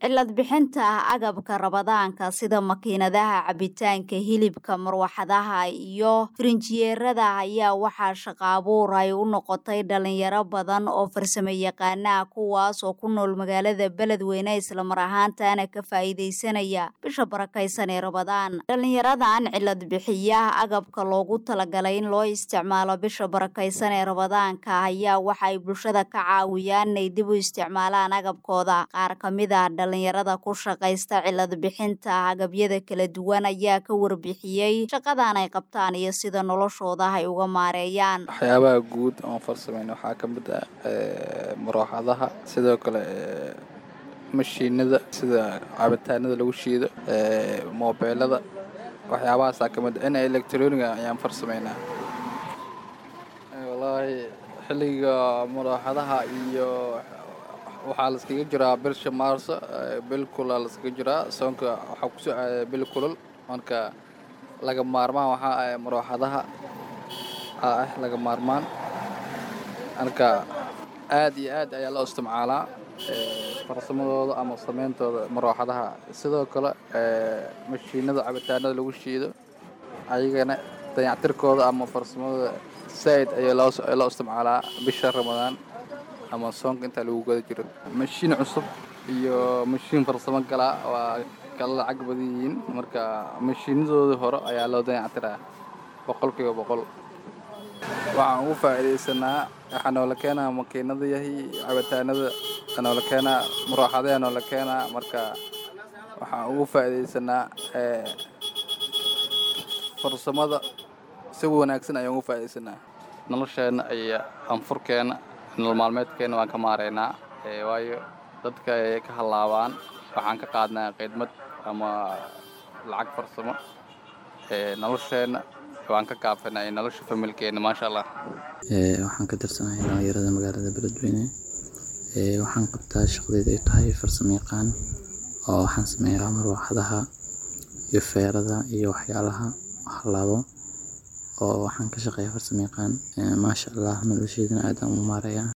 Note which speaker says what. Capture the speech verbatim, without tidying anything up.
Speaker 1: cilad bixinta agabka rabadaanka sida makiinadaha cabitaanka, hilibka, marwaxadaha iyo firinjiyeerada ayaa waxaa shaqo abuur ay u noqotay dhalinyaro badan oo farsamo yaqaana ah kuwaas oo ku nool magaalada Beledweyne isla mar ahaantaana ka faa'iideysanaya bisha barakaysan ee Rabadaan. Dhalinyaradan cilad bixiya agabka loogu talagalay in loo isticmaalo bisha barakaysan ee Rabadaanka ayaa waxay bulshada ka caawiyaan inay dib u isticmaalaan agabkooda. Qaar ka mid ah dhalinyarada ku shaqaysta cilad bixinta agabyada kala duwan ayaa ka warbixiyay shaqadan ay qabtaan iyo sida noloshooda ay uga maareeyaan.
Speaker 2: waxyaabaha guud oo farsameyn waxaa ka mid ah ee marwaxadaha, sidoo kale ee mashiinada sida cabitaanada lagu shiido, ee mobilada, waxyaabahaas ka mid ah in electronic ayaan farsameynaa. Wallahi xilliga marwaxadaha iyo waxaa la iskaga jiraa bisha Maarso, bil kulul la iskaga jiraa, soonka waxaa ku soo bil kulul marka laga maarmaan waxa ay marwaxadaha ah laga maarmaan marka aad iyo aad ayaa loo isticmaalaa farsamadooda ama sameentooda marwaxadaha. Sidoo kale ee mashiinada cabitaanada lagu shiido ayagana dayactirkooda ama farsamadooda saaid ayaa loo loo isticmaalaa bisha Ramadaan ama soonka inta lagu guda jiro. Mashiin cusub iyo mashiin farsamo kala waa kala lacag badan yihiin, marka mashiinadooda hore ayaa loo dayactiraa boqolkiiba boqol. waxaan ugu faa'iideysanaa waxaan noola keenaa makiinada yahay cabitaanada noola keenaa marwaxadaha noola keenaa, marka waxaan ugu faa'iideysanaa ee farsamada si wanaagsan ayaan ugu faa'iideysanaa. nolosheena iyo anfurkeena nolol maalmeedkeena waan ka maareynaa ee waayo dadka ay ka halaabaan waxaan ka qaadnaa khidmad ama lacag farsamo ee nolosheena waan ka kaafanay nolosha familkeena maasha Allah.
Speaker 3: ee waxaan ka tirsanahay dhalinyarada magaalada Beledweyne. ee waxaan qabtaa shaqadeeda ay tahay farsamo yaqaan oo waxaan sameeyaa marwaxadaha iyo feerada iyo waxyaalaha halaabo oo waxaan ka shaqeeyaa farsamo yaqaan. maasha Allah nolosheedana aad aan u maareeyaa.